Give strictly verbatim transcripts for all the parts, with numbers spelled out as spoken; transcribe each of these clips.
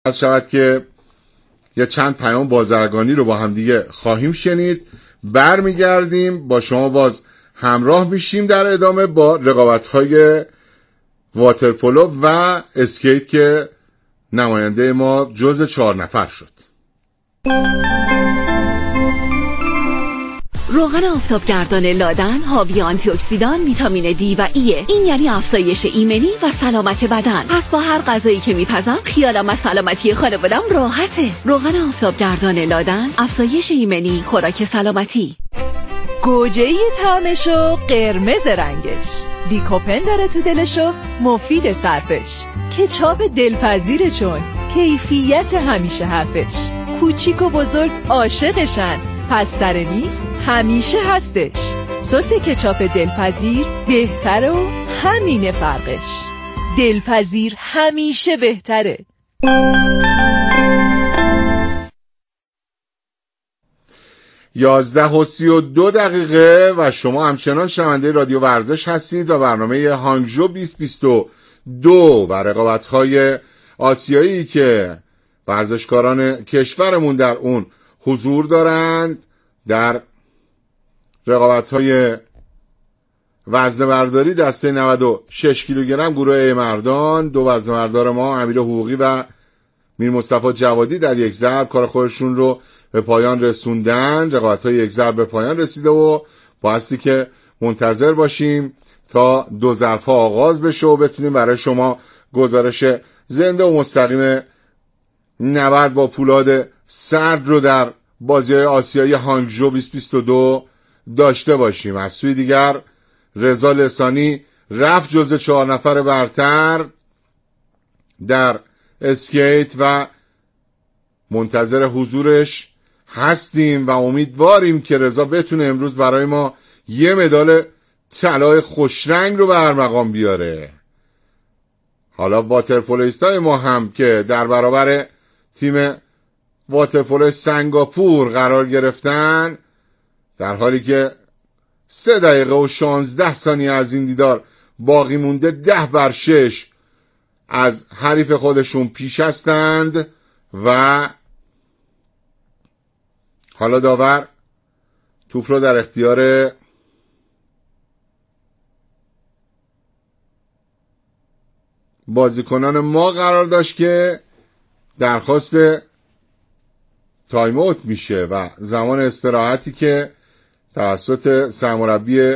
از شود که یه چند پیام بازرگانی رو با هم دیگه خواهیم شنید. برمیگردیم با شما باز همراه میشیم در ادامه با رقابت‌های واترپولو و اسکیت که نماینده ما جز چهار نفر شد. روغن آفتابگردان لادن حاوی آنتی اکسیدان، ویتامین دی و ایه. این یعنی افزایش ایمنی و سلامت بدن. پس با هر غذایی که میپزم خیالم از سلامتی خانوادم راحته. روغن آفتابگردان لادن، افزایش ایمنی، خوراک سلامتی. گوجه‌ای طعمشو، قرمز رنگش، لیکوپن داره تو دلشو، مفید صرفش، کچاپ دلپذیره چون کیفیت همیشه حرفش، کوچیک و بزرگ عاشقشن، پس سر نیست همیشه هستش. سس کچاپ دلپذیر بهتره و همینه فرقش. دلپذیر همیشه بهتره. یازده و سی و دو دقیقه و شما همچنان شنونده رادیو ورزش هستید و برنامه هانگژو بیست بیست و دو و رقابت‌های آسیایی که ورزشکاران کشورمون در اون حضور دارند. در رقابت‌های وزنه‌برداری دسته نود و شش کیلوگرم گروه مردان، دو وزنه‌بردار ما امیر حقوقی و میر مصطفی جوادی در یک ضرب کار خودشون رو به پایان رسوندن. رقابت‌های یک ضرب به پایان رسیده و بایستی که منتظر باشیم تا دو ضرب‌ها آغاز بشه و بتونیم برای شما گزارش زنده و مستقیم نبرد با پولاد سرد رو در بازی‌های آسیایی هانگژو بیست بیست و دو داشته باشیم. از سوی دیگر رضا لسانی رفت جزو چهار نفر برتر در اسکیت و منتظر حضورش هستیم و امیدواریم که رضا بتونه امروز برای ما یه مدال طلای خوشرنگ رو به ارمغان بیاره. حالا واترپولویستای ما هم که در برابر تیم واترپولو سنگاپور قرار گرفتن، در حالی که سه دقیقه و شانزده ثانیه از این دیدار باقی مونده، ده بر شش از حریف خودشون پیش هستند و حالا داور توپ رو در اختیار بازیکنان ما قرار داشت که درخواست تایم اوت میشه و زمان استراحتی که توسط سرمربی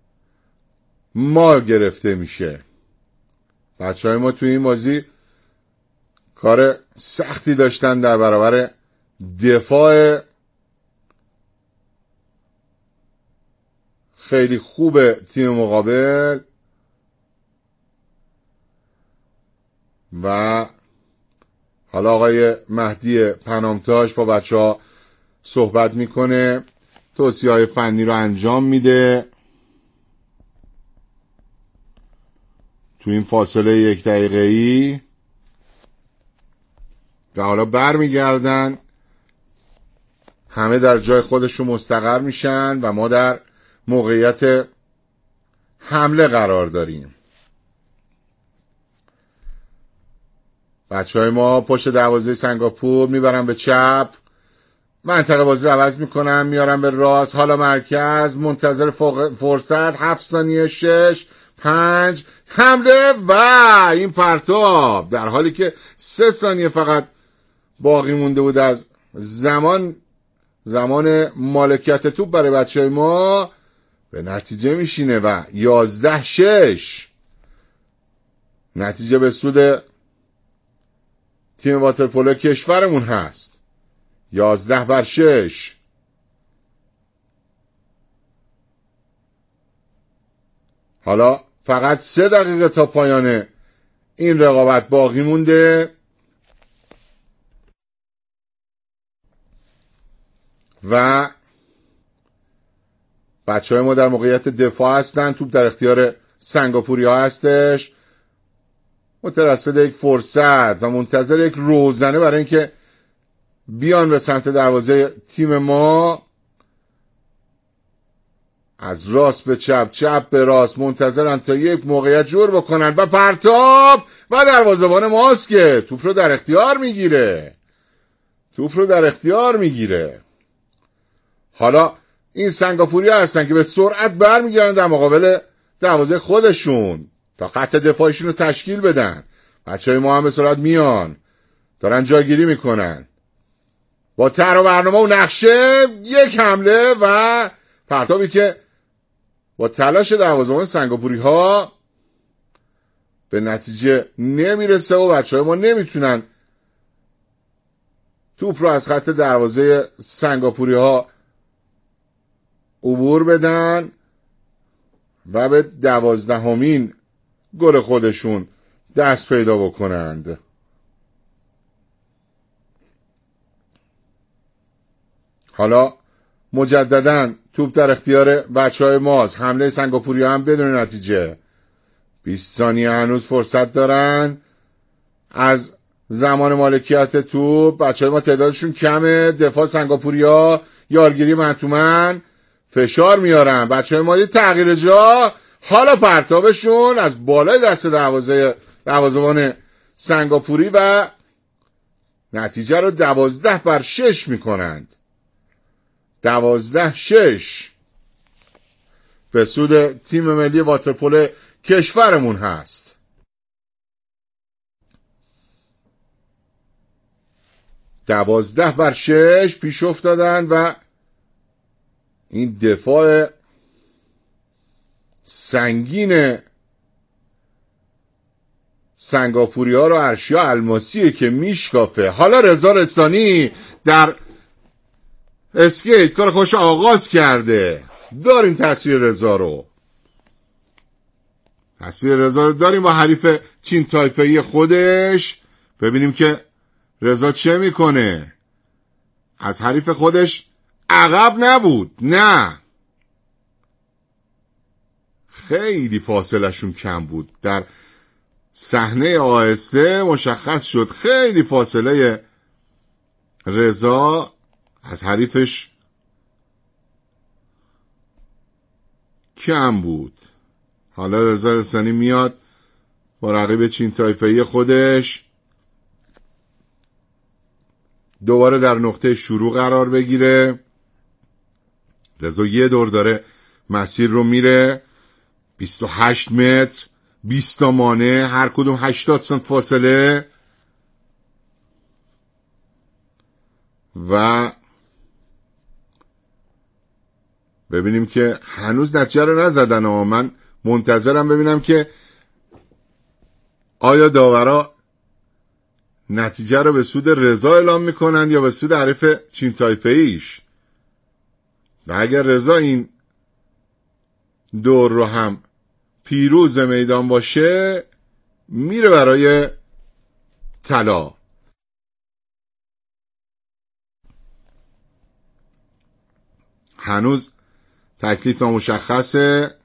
ما گرفته میشه. بچه های ما توی این بازی کار سختی داشتن در برابر دفاع خیلی خوب تیم مقابل و حالا آقای مهدی پنامتاش با بچه ها صحبت میکنه، توصیه های فنی رو انجام میده. تو این فاصله یک دقیقه ای و حالا بر میگردن، همه در جای خودشون مستقر میشن و ما در موقعیت حمله قرار داریم. بچه های ما پشت دروازه سنگاپور میبرن به چپ، منطقه بازی رو عوض میکنن میارن به راست، حالا مرکز منتظر فرصت، هفت ثانیه، شش، پنج، حمله و این پرتاب، در حالی که سه ثانیه فقط باقی مونده بود از زمان زمان مالکیت توپ برای بچه های ما، به نتیجه میشینه و یازده شش نتیجه به سود تیم واترپولو کشورمون هست. یازده بر شش. حالا فقط سه دقیقه تا پایان این رقابت باقی مونده و بچه های ما در موقعیت دفاع هستن. توپ در اختیار سنگاپوری ها هستش، مترصد یک فرصت و منتظر یک روزنه برای اینکه بیان به سمت دروازه تیم ما. از راست به چپ، چپ به راست منتظرن تا یک موقعیت جور بکنن و پرتاب و دروازه‌بان ماست که توپ رو در اختیار میگیره توپ رو در اختیار میگیره حالا این سنگاپوری ها هستن که به سرعت برمیگردن در مقابل دروازه خودشون تا خط دفاعشون رو تشکیل بدن. بچه های ما هم به سرعت میان دارن جاگیری میکنن با طرح و برنامه و نقشه، یک حمله و پرتابی که با تلاش دروازه‌بان سنگاپوری ها به نتیجه نمیرسه و بچه های ما نمیتونن توپ رو از خط دروازه سنگاپوری ها عبور بدن و به دوازدهمین گل خودشون دست پیدا بکنند. حالا مجدداً توپ در اختیار بچه های ماست. حمله سنگاپوری ها هم بدون نتیجه. بیست ثانیه هنوز فرصت دارن از زمان مالکیت توپ. بچه های ما تعدادشون کمه. دفاع سنگاپوری ها یارگیری منتومن فشار میارن. بچه های ما یه تغییر جا. حالا پرتابشون از بالای دست دروازه دروازه‌بان سنگاپوری و نتیجه رو دوازده بر شش میکنند. دوازده شش به سود تیم ملی واترپول کشورمون هست. دوازده بر شش پیش افتادن و این دفاع سنگین سنگاپوری ها رو ارشیا الماسیه که میشکافه. حالا رضا رستانی در اسکیت کار خوش آغاز کرده. داریم تصویر رضا رو تصویر رضا رو داریم با حریف چین تایپه‌ای خودش. ببینیم که رضا چه میکنه. از حریف خودش عقب نبود، نه خیلی فاصله شون کم بود. در صحنه آهسته مشخص شد خیلی فاصله رضا از حریفش کم بود. حالا رضا رستانی میاد با رقیب چین تایپه‌ای خودش دوباره در نقطه شروع قرار بگیره. رضا یه دور داره مسیر رو میره. بیست و هشت متر، بیست تا مانع، هر کدوم هشتاد سانت فاصله و ببینیم که هنوز نتیجه رو نزدن. اما من منتظرم ببینم که آیا داورا نتیجه رو به سود رضا اعلام میکنن یا به سود حریف چین تایپه‌ایش. و اگر رضا این دور رو هم پیروز میدان باشه میره برای طلا. هنوز تکلیف نامشخصه.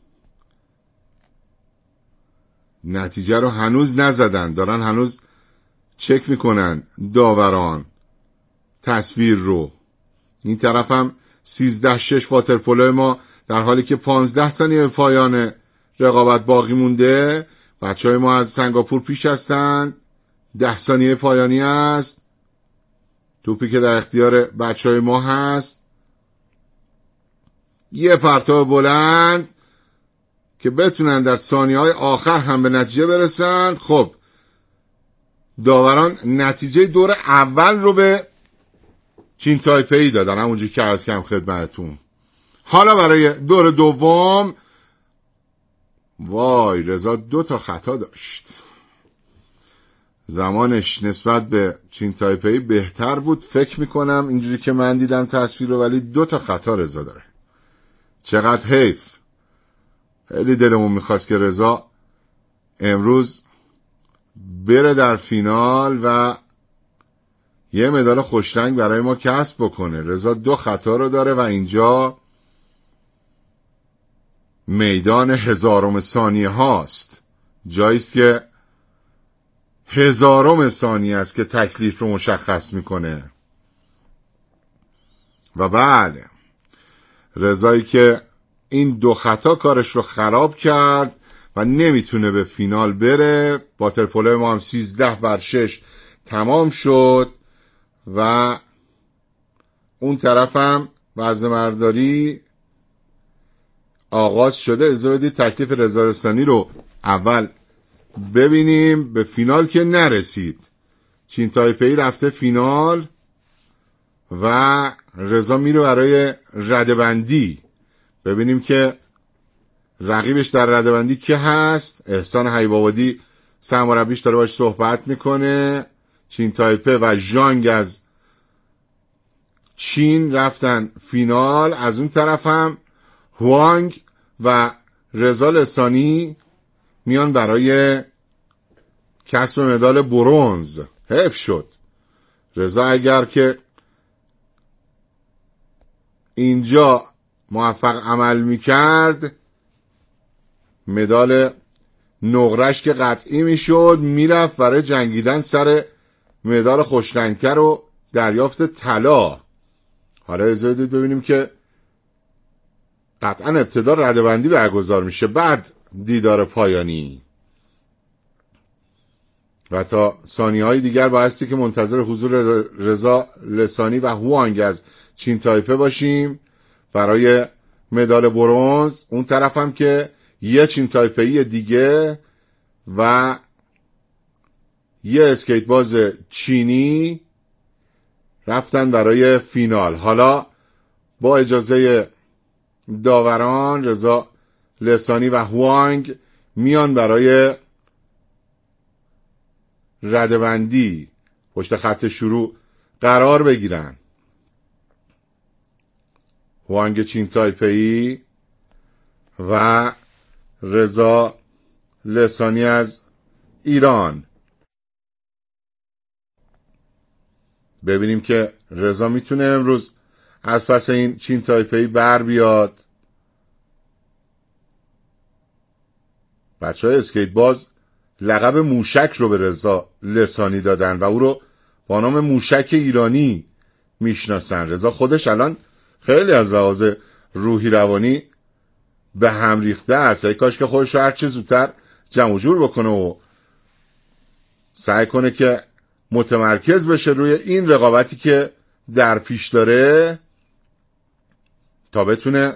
نتیجه رو هنوز نزدن. دارن هنوز چک میکنن داوران تصویر رو. این طرف هم سیزده شش واترپولو ما در حالی که پانزده ثانیه پایان رقابت باقی مونده. بچه های ما از سنگاپور پیش هستند. ده ثانیه پایانی است. توپی که در اختیار بچه های ما هست. یه پرتاب بلند که بتونن در ثانیه های آخر هم به نتیجه برسند. خب داوران نتیجه دور اول رو به چین تایپه‌ای دادن همونجوری که عرض کردم خدمتتون. حالا برای دور دوم وای رضا دو تا خطا داشت. زمانش نسبت به چین تایپه‌ای بهتر بود فکر میکنم اینجوری که من دیدم تصویر رو، ولی دو تا خطا رضا داره. چقدر حیف. خیلی دلمون میخواست که رضا امروز بره در فینال و یه مدال خوشرنگ برای ما کسب بکنه. رضا دو خطا رو داره و اینجا میدان هزارم ثانیه هاست. جاییست که هزارم ثانیه است که تکلیف رو مشخص میکنه. و بله رضایی که این دو خطا کارش رو خراب کرد و نمیتونه به فینال بره. واترپولو ما هم سیزده بر شش تمام شد و اون طرف هم وزنه برداری آغاز شده. اجازه بدید تکلیف رضا رسانی رو اول ببینیم. به فینال که نرسید، چین تایپی رفته فینال و رضا میره برای ردبندی. ببینیم که رقیبش در ردبندی که هست. احسان حیب‌آبادی سرمربیش داره باش صحبت میکنه. چین تایپه و ژانگ از چین رفتن فینال. از اون طرف هم هوانگ و رضا لسانی میان برای کسب مدال برنز. حیف شد. رضا اگر که اینجا موفق عمل میکرد مدال نقرش که قطعی میشد، میرفت برای جنگیدن سر مدال خوشرنگتر و دریافت طلا. حالا اجازه بدید ببینیم که قطعا ابتدا ردبندی برگزار میشه، بعد دیدار پایانی و تا ثانیه های دیگر بایستی که منتظر حضور رضا لسانی و هوانگ از چین تایپه باشیم برای مدال برنز. اون طرف هم که یه چین تایپه‌ای دیگه و یه اسکیت باز چینی رفتن برای فینال. حالا با اجازه داوران رضا لسانی و هوانگ میان برای ردبندی پشت خط شروع قرار بگیرن. هوانگ چین تایپه‌ای و رضا لسانی از ایران. ببینیم که رضا میتونه امروز از پس این چین تایپه‌ای بر بیاد. بچه های اسکیت باز لقب موشک رو به رضا لسانی دادن و او رو با نام موشک ایرانی میشناسن. رضا خودش الان خیلی از لحاظ روحی روانی به هم ریخته است. ای کاش که خودش رو هر چه زودتر جمع و جور بکنه و سعی کنه که متمرکز بشه روی این رقابتی که در پیش داره تا بتونه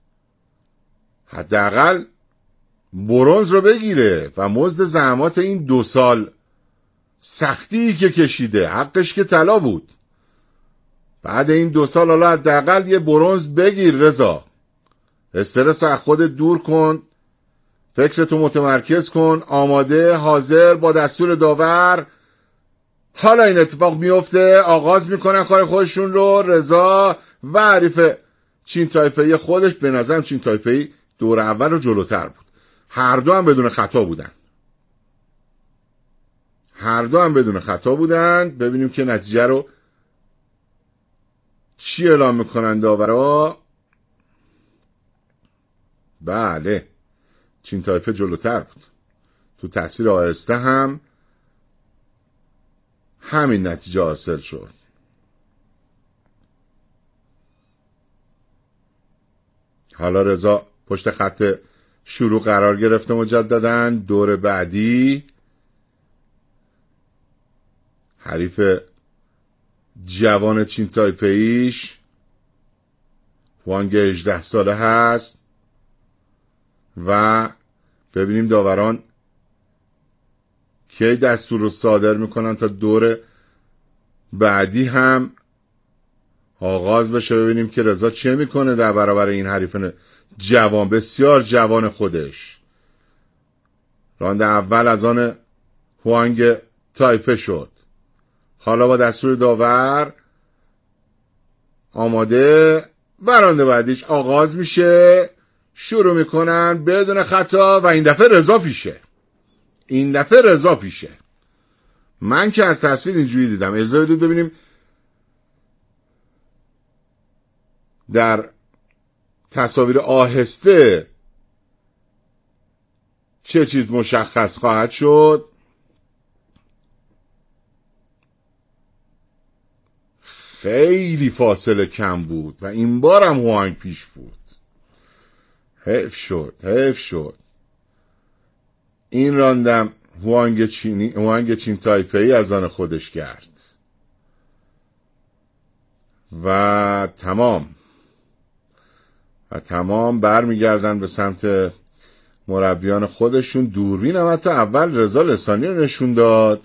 حداقل برنز رو بگیره و مزد زحمات این دو سال سختی که کشیده حقش که طلا بود. بعد این دو سال حالا حداقل یه برنز بگیر رضا. استرس رو از خودت دور کن، فکرتو متمرکز کن، آماده حاضر با دستور داور. حالا این اتفاق میفته، آغاز میکنن کار خودشون رو. رضا و حریف چین تایپه‌ای خودش، به نظرم چین تایپه‌ای دور اول رو جلوتر بود. هر دو هم بدون خطا بودن. هر دو هم بدون خطا بودن. ببینیم که نتیجه رو چی اعلام میکنن داورا. بله، چین تایپه جلوتر بود. تو تصویر آهسته هم همین نتیجه حاصل شد. حالا رضا پشت خط شروع قرار گرفته مجدداً. دور بعدی حریف جوان چین تایپه‌ایش هوانگ هجده ساله هست و ببینیم داوران کی دستور رو صادر میکنن تا دور بعدی هم آغاز بشه. ببینیم که رضا چه میکنه در برابر این حریف جوان، بسیار جوان خودش. راند اول از آن هوانگ تایپه شد. حالا با دستور داور آماده و راند بعدیش آغاز میشه. شروع میکنن بدون خطا و این دفعه رضا پیشه. این دفعه رضا پیشه. من که از تصویر اینجوری دیدم. اجازه بدید ببینیم در تصاویر آهسته چه چیز مشخص خواهد شد. خیلی فاصله کم بود و این بار هم هوانگ پیش بود. حیف شد حیف شد این راندم هوانگ چینی هوانگ چین تایپه‌ای از آن خودش کرد و تمام و تمام برمیگردن به سمت مربیان خودشون. دوربین هم حتی اول رضا لسانی رو نشون داد،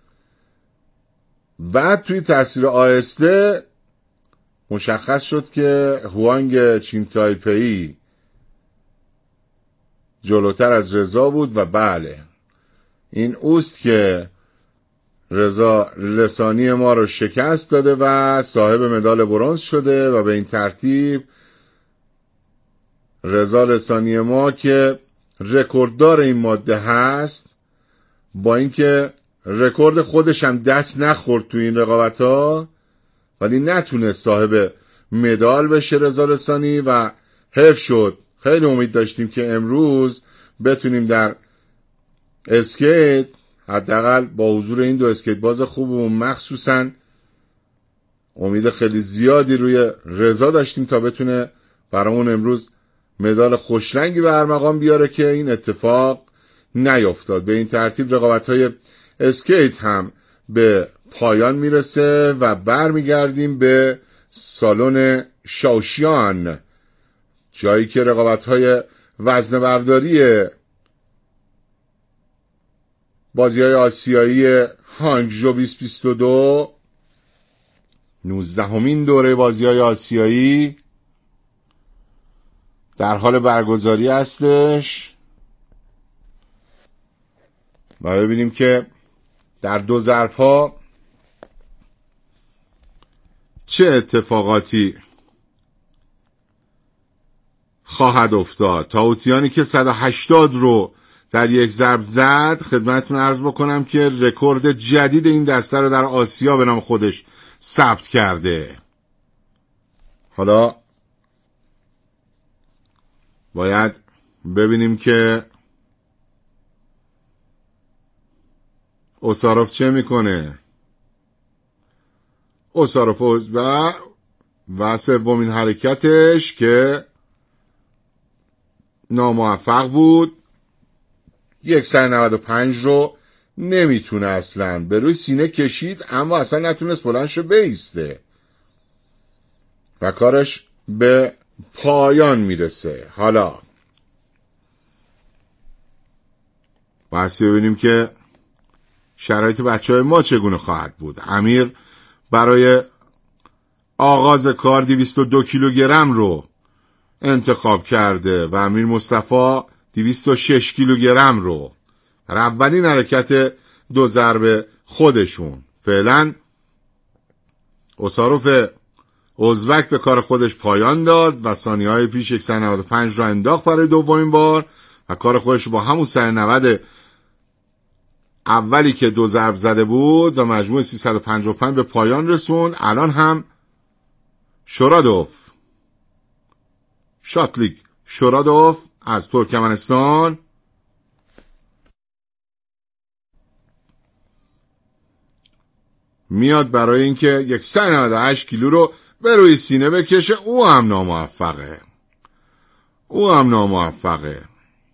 بعد توی تاثیر آهسته مشخص شد که هوانگ چین تایپه‌ای جلوتر از رضا بود و بله این اوست که رضا لسانی ما رو شکست داده و صاحب مدال برنز شده و به این ترتیب رضا لسانی ما که رکورددار این ماده هست، با اینکه رکورد خودش هم دست نخورد تو این رقابت‌ها ولی نتونست صاحب مدال بشه رضا لسانی و حیف شد. خیلی امید داشتیم که امروز بتونیم در اسکیت حداقل با حضور این دو اسکیت باز خوبمون مخصوصاً امید خیلی زیادی روی رضا داشتیم تا بتونه برامون امروز مدال خوشرنگی به ارمغان بیاره که این اتفاق نیفتاد. به این ترتیب رقابت‌های اسکیت هم به پایان میرسه و برمیگردیم به سالن شاوشیان، جایی که رقابت‌های وزنه برداری بازی‌های آسیایی هانگژو بیست بیست و دو نوزدهمین دوره بازی‌های آسیایی در حال برگزاری هستش و ببینیم که در دو ضرب‌ها چه اتفاقاتی خواهد افتاد. تاوتیانی که صد و هشتاد رو در یک ضرب زد، خدمتتون عرض بکنم که رکورد جدید این دسته رو در آسیا به نام خودش ثبت کرده. حالا باید ببینیم که اوساروف چه میکنه. اوساروف و و سومین حرکتش که ناموفق بود، یک نود و پنج رو نمیتونه اصلا به روی سینه کشید اما اصلا نتونست بلندشو بیسته و کارش به پایان میرسه. حالا بحثی ببینیم که شرایط بچه های ما چگونه خواهد بود. امیر برای آغاز کار دویست و دو کیلوگرم رو انتخاب کرده و امیر مصطفی دویست و شش کیلوگرم رو برای اولین حرکت دو ضرب خودشون. فعلا اوساروف ازبک به کار خودش پایان داد و ثانیه‌های پیش یک نود و پنج را انداخت برای دومین بار و کار خودش با همون نود اولی که دو ضرب زده بود و مجموع سیصد و پنجاه و پنج به پایان رسوند. الان هم شورادوف شاتلیک شورادوف از ترکمنستان میاد برای اینکه یک نود و هشت کیلو رو به روی سینه بکشه. او هم ناموفقه او هم ناموفقه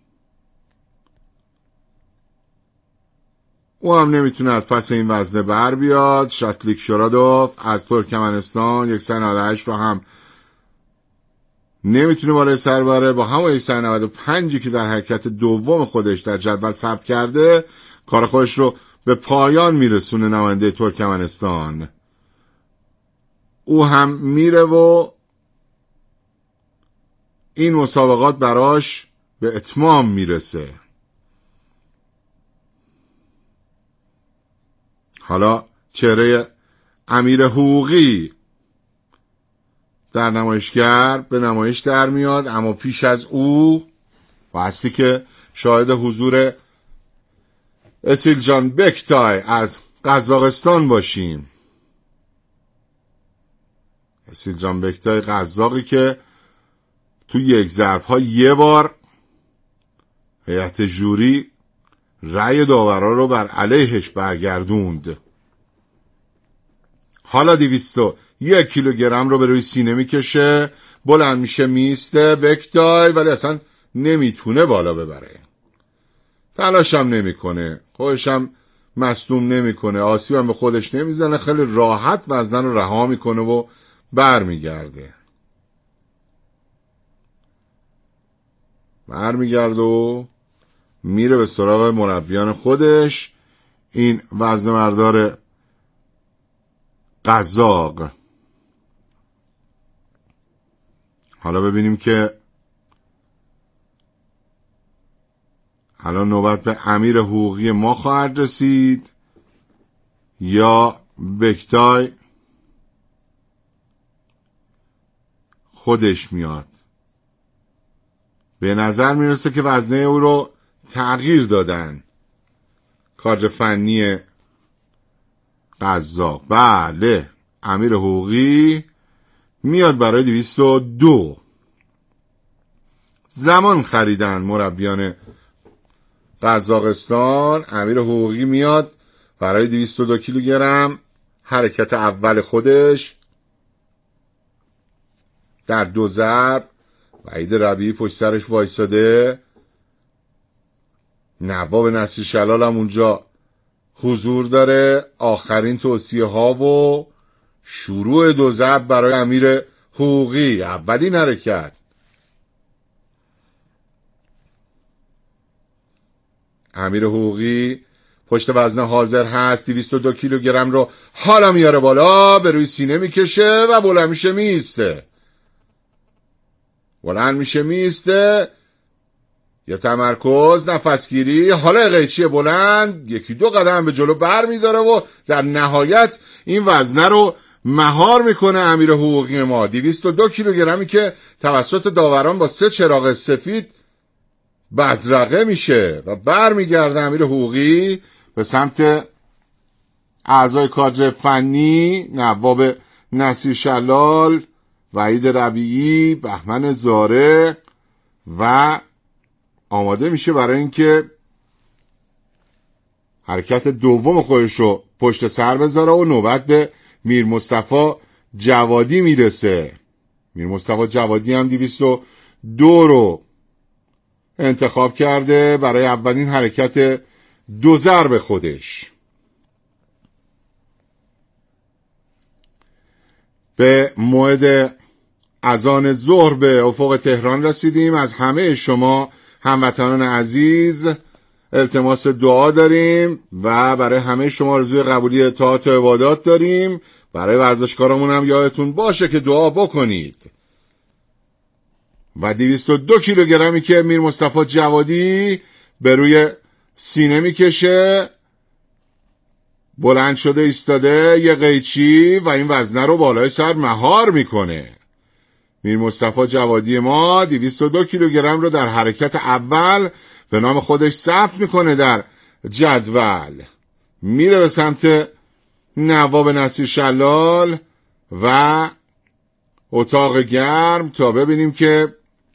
او هم نمیتونه از پس این وزنه بر بیاد. شاتلیک شورادوف از ترکمنستان یک نود و هشت رو هم نمیتونه بالای سر بره. با همون یک نود و پنج که در حرکت دوم خودش در جدول ثبت کرده کار خودش رو به پایان میرسونه. نماینده ترکمنستان او هم میره و این مسابقات براش به اتمام میرسه. حالا چهره امیر حقوقی در نمایشگر به نمایش در میاد، اما پیش از او بایستی که شاهد حضور اسیلجان بکتای از قزاقستان باشیم. اسیلجان بکتای قزاقی که تو یک ضرب ها یه بار هیئت جوری رأی داورا رو بر علیهش برگردوند. حالا دویست و یک کیلوگرم رو به روی سینه میکشه، بلند میشه میسته بکتای، ولی اصلا نمیتونه بالا ببره. تلاش هم نمیکنه، خودش هم مصدوم نمیکنه، آسیب هم به خودش نمیزنه، خیلی راحت وزنه رو رها میکنه و برمیگرده. برمیگرده و میره به سراغ مربیان خودش، این وزنه بردار قزاق. حالا ببینیم که الان نوبت به امیر حقوقی ما خواهد رسید یا بکتای خودش میاد. به نظر میرسه که وزنه او رو تغییر دادن کادر فنی قزاق. بله، امیر حقوقی میاد برای دویست و دو. زمان خریدن مربیان قزاقستان. امیر حقوقی میاد برای دویست و دو کیلوگرم. حرکت اول خودش در دو ضرب. وحید ربیعی پشت سرش وایساده. نواب نصیر شلال هم اونجا حضور داره. آخرین توصیه ها و شروع دو ضرب برای امیر حقوقی. اولین حرکت. امیر حقوقی پشت وزنه حاضر هست. دویست و دو کیلوگرم رو حالا میاره بالا، به روی سینه میکشه و بلند میشه میسته. بلند میشه میسته. یه تمرکز، نفسگیری، حالا قیچی بلند، یکی دو قدم به جلو بر میداره و در نهایت این وزنه رو مهار میکنه امیر حقوقی ما. دویست و دو کیلوگرمی که توسط داوران با سه چراغ سفید بدرقه میشه و بر میگرده امیر حقوقی به سمت اعضای کادر فنی، نواب نصیر شلال، وحید ربیعی، بهمن زاره و آماده میشه برای اینکه حرکت دوم خودش رو پشت سر بذاره و نوبت به میر مصطفی جوادی میرسه. میر مصطفی جوادی هم دویست و دو رو انتخاب کرده برای اولین حرکت دو ضرب خودش. به موعد اذان ظهر به افق تهران رسیدیم. از همه شما هموطنان عزیز التماس دعا داریم و برای همه شما آرزوی قبولی اطاعت و عبادات داریم. برای ورزشکارامون هم یادتون باشه که دعا بکنید. و دویست و دو کیلوگرمی که میر مصطفی جوادی به روی سینه میکشه، بلند شده ایستاده، یه قیچی و این وزنه رو بالای سر مهار میکنه. میر مصطفی جوادی ما دویست و دو کیلوگرم رو در حرکت اول به نام خودش ثبت میکنه در جدول. میره به سمت نواب نصیر شلال و اتاق گرم تا ببینیم که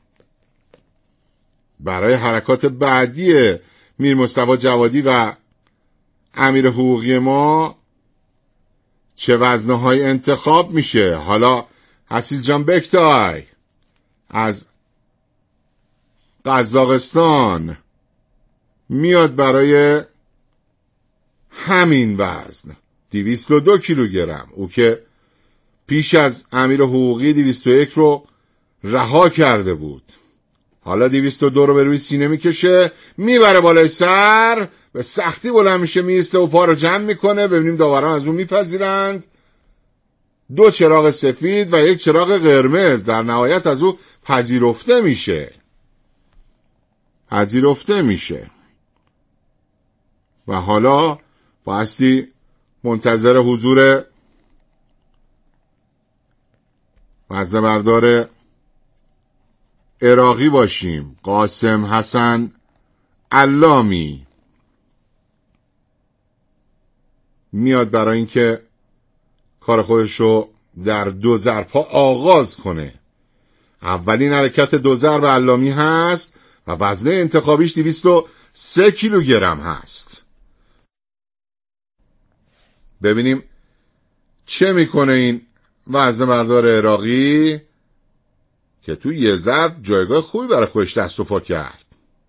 برای حرکات بعدی میر مصطفی جوادی و امیر حقوقی ما چه وزنه های انتخاب میشه. حالا حسیل جان بکتای از قزاقستان میاد برای همین وزن دویست و دو کیلوگرم. او که پیش از امیر حقوقی دویست و یک رو رها کرده بود. حالا دویست و دو رو به روی سینه میکشه، میبره بالای سر، به سختی بلند میشه میسته و پا رو جمع میکنه. ببینیم داوران از اون میپذیرند. دو چراغ سفید و یک چراغ قرمز در نهایت از او پذیرفته میشه. پذیرفته میشه. و حالا بایستی منتظر حضور وزنه بردار عراقی باشیم. قاسم حسن علامی میاد برای اینکه کار خودش رو در دو ضرب آغاز کنه. اولین حرکت دو ضرب علامی هست و وزنه انتخابیش دویست و سه کیلوگرم هست. ببینیم چه میکنه این وزنه بردار عراقی که تو یه ضرب جایگاه خوبی برای خودش دست و پا کرد.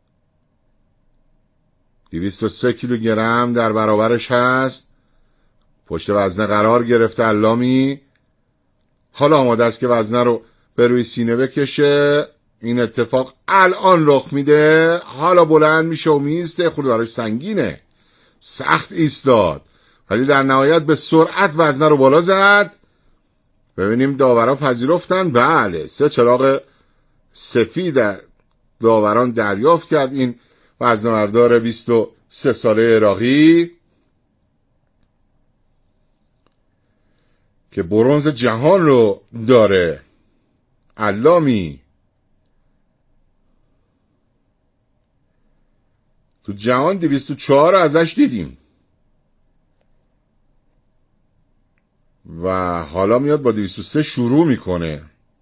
دویست و سه کیلوگرم در برابرش هست. پشت وزنه قرار گرفته علامی. حالا آماده است که وزنه رو به روی سینه بکشه. این اتفاق الان رخ میده. حالا بلند میشه و میسته. خود براش سنگینه، سخت ایستاد، ولی در نهایت به سرعت وزنه رو بالا زد. ببینیم داورا پذیرفتن. بله، سه چراغ سفید در داوران دریافت کرد این وزنه‌بردار بیست و سه ساله عراقی که برنز جهان رو داره. علامی تو جهان دویست و چهار ازش دیدیم و حالا میاد با دویست و سه شروع میکنه.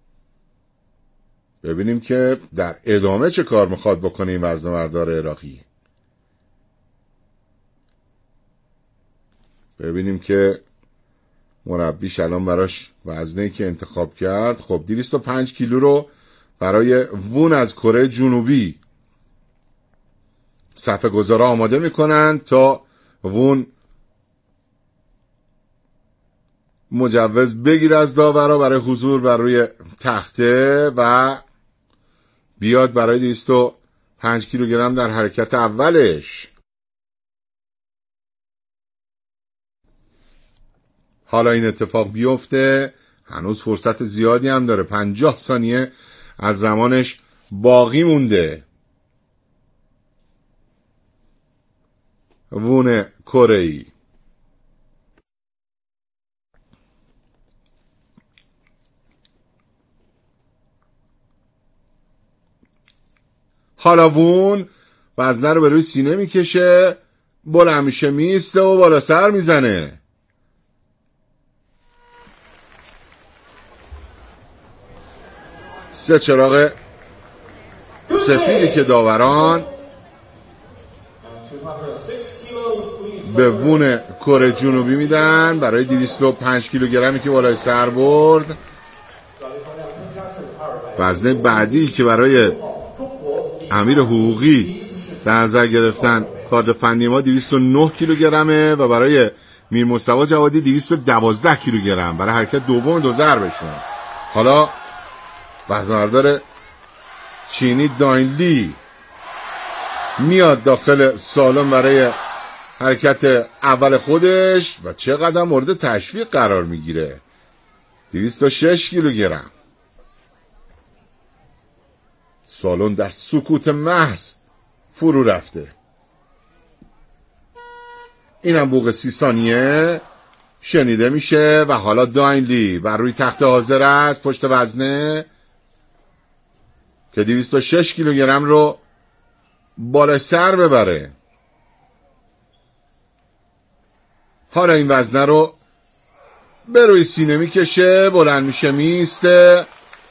ببینیم که در ادامه چه کار میخواد بکنه این وزنه‌بردار عراقی. ببینیم که مربیش الان براش وزنه‌ای که انتخاب کرد. خب دویست و پنج کیلو رو برای وون از کره جنوبی صفحه گذارا آماده میکنن تا وون مجوز بگیر از داورا برای حضور بر روی تخته و بیاد برای دویست و پنج کیلوگرم در حرکت اولش. حالا این اتفاق بیفته. هنوز فرصت زیادی هم داره. پنجاه ثانیه از زمانش باقی مونده. وون کره‌ای حالا وون وزنه رو به روی سینه میکشه، بلند میشه، میسته و بالا سر میزنه. سه چراغ سفیدی که داوران به وون کره جنوبی میدن برای دویست و پنج کیلوگرمی که بالای سر برد. وزنه بعدی که برای امیر حقوقی در نظر گرفتن کادر فنی ما دویست و نه کیلوگرمه و برای میر مصطفی جوادی دویست و دوازده کیلوگرم برای حرکت دوم دو ضربشون. حالا وزنه‌بردار چینی داین لی میاد داخل سالن برای حرکت اول خودش و چقدر مورد تشویق قرار میگیره. دویست و شش کیلوگرم. سالن در سکوت محض فرو رفته. اینم بوق سی ثانیه شنیده میشه و حالا داین لی بر روی تخت حاضر است پشت وزنه که دویست و شش کیلوگرم رو بالا سر ببره. حالا این وزنه رو به روی سینه میکشه، بلند میشه، میسته.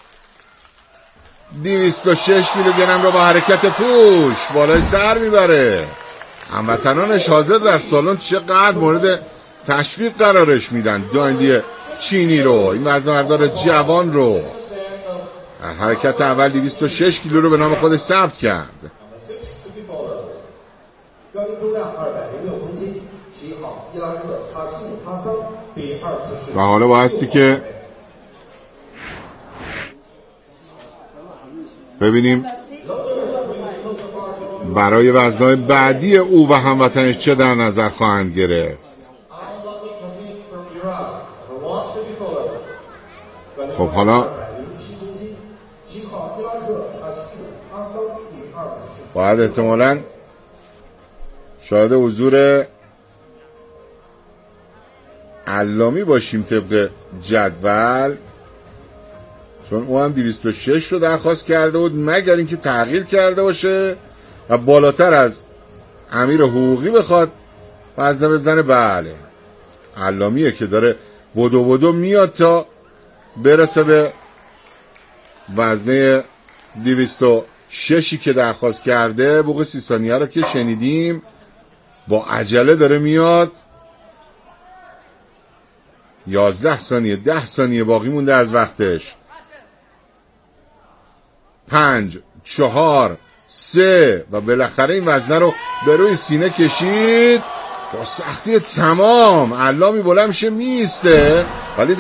دویست و شش کیلوگرم رو با حرکت پوش بالای سر میبره. هموطنانش حاضر در سالن چقدر مورد تشویق قرارش میدن. داین لی چینی رو، این وزنه‌بردار جوان رو، در حرکت اول دویست و شش کیلو رو به نام خودش ثبت کرد. و حالا بایستی که ببینیم برای وزنهای بعدی او و هموطنش چه در نظر خواهند گرفت. خب حالا باید احتمالاً شاهد حضور علامی باشیم طبق جدول، چون او هم دویست و شش رو درخواست کرده بود، مگر اینکه تغییر کرده باشه و بالاتر از امیر حقوقی بخواد وزنه بزنه. بله، علامیه که داره بدو بدو میاد تا برسه به وزنه دویست و ششی که درخواست کرده. بوق سی ثانیه رو که شنیدیم با عجله داره میاد. یازده ثانیه، ده ثانیه باقی مونده از وقتش. پنج چهار سه و بالاخره این وزنه رو به روی سینه کشید با سختی تمام. علامی بلند میشه میسته ولی